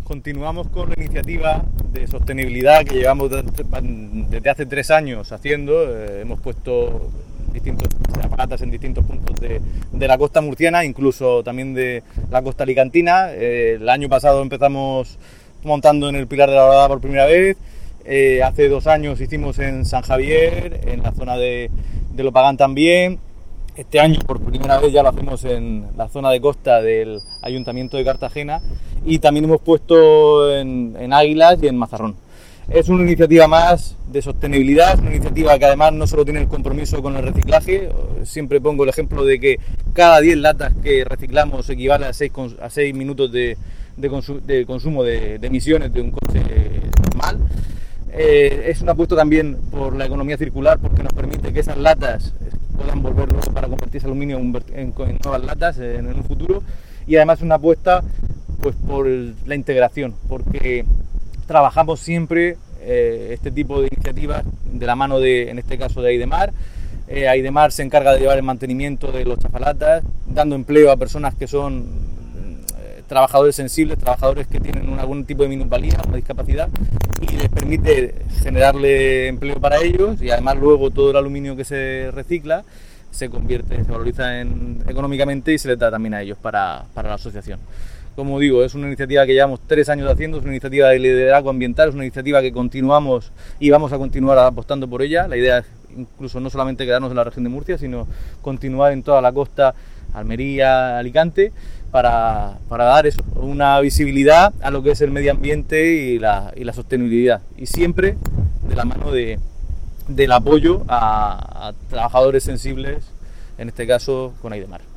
Continuamos con la iniciativa de sostenibilidad que llevamos desde hace 3 años haciendo. Hemos puesto distintos aparatos en distintos puntos de la costa murciana, incluso también de la costa alicantina. El año pasado empezamos montando en el Pilar de la Horadada por primera vez. Hace 2 años hicimos en San Javier, en la zona de Lopagán también. Este año por primera vez ya lo hacemos en la zona de costa del Ayuntamiento de Cartagena, y también hemos puesto en Águilas y en Mazarrón. Es una iniciativa más de sostenibilidad, es una iniciativa que además no solo tiene el compromiso con el reciclaje. Siempre pongo el ejemplo de que cada 10 latas que reciclamos equivale a 6 minutos de consumo de emisiones de un coche normal. Es una apuesta también por la economía circular, porque nos permite que esas latas puedan volverlo para convertirse aluminio en nuevas latas en un futuro, y además es una apuesta pues por la integración, porque trabajamos siempre este tipo de iniciativas de la mano de, en este caso, de Aidemar. Aidemar se encarga de llevar el mantenimiento de los chafalatas, dando empleo a personas que son trabajadores sensibles, trabajadores que tienen algún tipo de minusvalía, una discapacidad, y les permite generarle empleo para ellos, y además luego todo el aluminio que se recicla se valoriza económicamente y se les da también a ellos para la asociación. Como digo, es una iniciativa que llevamos 3 años haciendo, es una iniciativa de liderazgo ambiental, es una iniciativa que continuamos y vamos a continuar apostando por ella. La idea es incluso no solamente quedarnos en la región de Murcia, sino continuar en toda la costa, Almería, Alicante, para dar eso, una visibilidad a lo que es el medio ambiente y la sostenibilidad, y siempre de la mano del apoyo a trabajadores sensibles, en este caso con Aidemar.